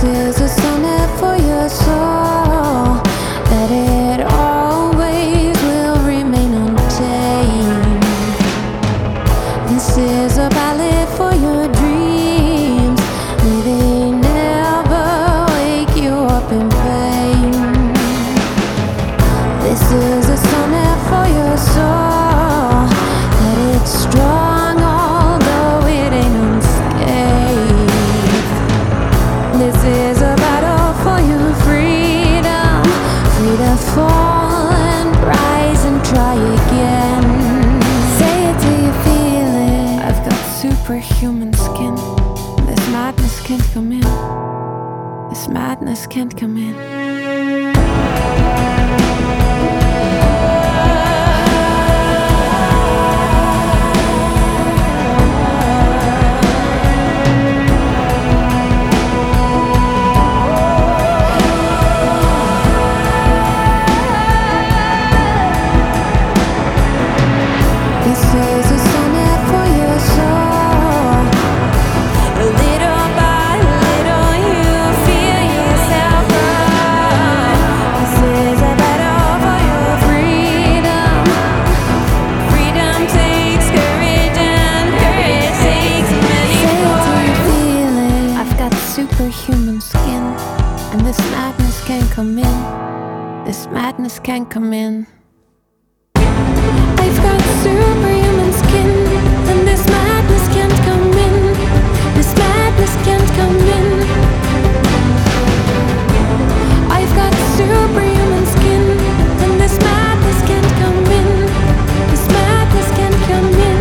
This is a sonnet for your soul, that it always will remain untamed. This is a ballad for your dreams, may they never wake you up in pain. This is a sonnet for your soul, that it's strong although it ain't unscathed. This is a battle for your freedom, free to fall and rise and try again. Say it till you feel it. I've got superhuman skin. This madness can't come in. This madness can't come in. This is a sonnet for your soul. Little by little you feel yourself grow. This is a battle for your freedom. Freedom takes courage and courage takes many more. Say it till you feel it. I've got superhuman skin, and this madness can't come in. This madness can't come in. I've got superhuman skin, and this madness can't come in. This madness can't come in. I've got superhuman skin, and this madness can't come in. This madness can't come in.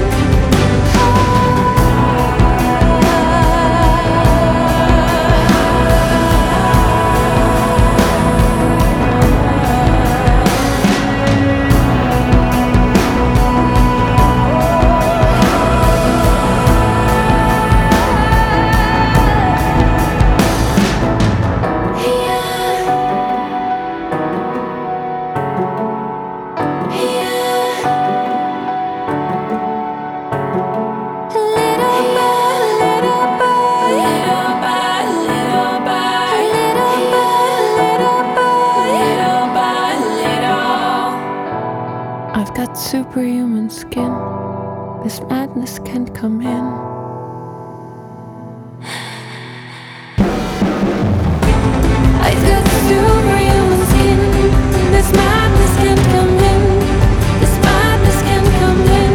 I've got superhuman skin. This madness can't come in. I've got superhuman skin. This madness can't come in. This madness can't come in.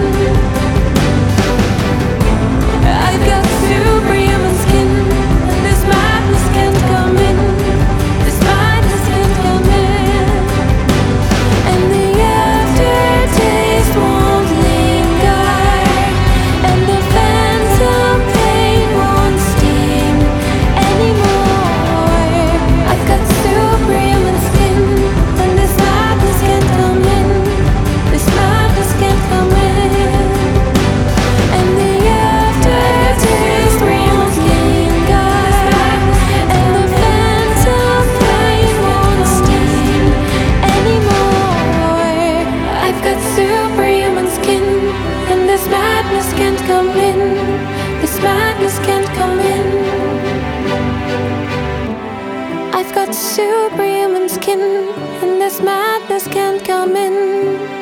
I've got superhuman skin. This madness can't come in. This madness can't come in. And the aftertaste won't linger, and the phantom pain won't sting anymore. I've got superhuman skin, and this madness can't come in. This madness can't come in. And the aftertaste won't linger, and the phantom pain won't sting anymore. I've got superhuman skin, and this madness can't come in. This madness can't come in. I've got superhuman skin, and this madness can't come in.